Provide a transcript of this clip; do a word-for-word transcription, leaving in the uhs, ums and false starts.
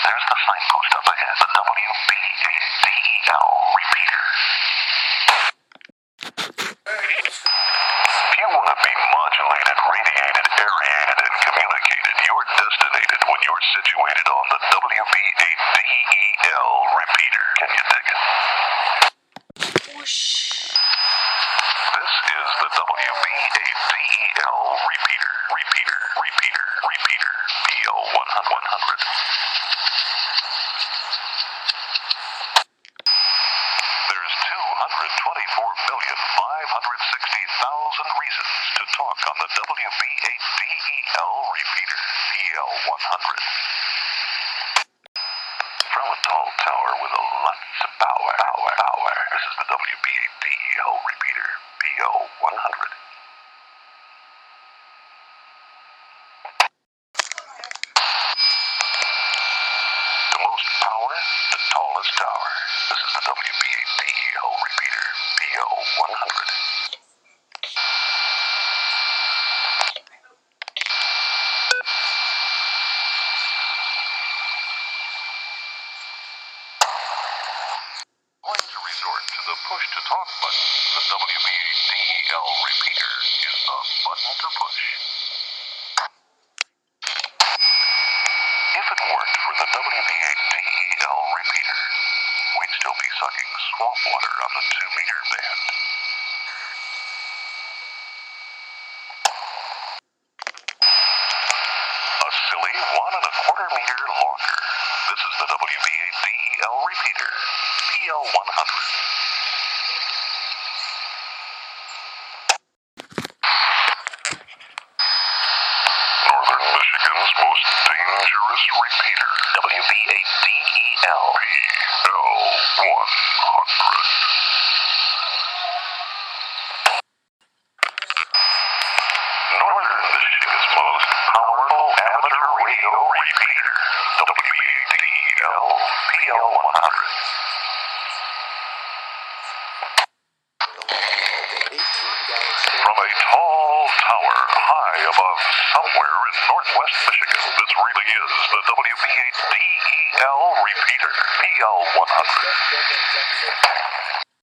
There's the signpost up ahead, the W B A D E L repeater. If you want to be modulated, radiated, aerated, and communicated, you're destinated when you're situated on the W B A D E L repeater. Can you dig it? Whoosh. This is the W B A D E L repeater, repeater, repeater, repeater, P O one hundred. There's two hundred twenty-four million five hundred sixty thousand reasons to talk on the W B A D E L repeater, P L one hundred. From a tall tower with a lot of power, power, power. This is the W B A D E L repeater, P O one hundred. The most power, the tallest tower. This is the W B A D E L repeater, P O one hundred. Going to resort to the push-to-talk button. The W B A D E L repeater is the button to push. If it weren't for the W B A D E L repeater, we'd still be sucking swamp water on the two-meter band. A silly one and a quarter meter longer. This is the W B A D E L repeater, P L one hundred. Northern Michigan's most dangerous repeater, W B A D E L, P L one hundred. Northern Michigan's most powerful amateur radio repeater, W B A D E L, P L one hundred. From a tall tower high above somewhere in northwest Michigan, this really is the W B A D E L repeater, P L one hundred.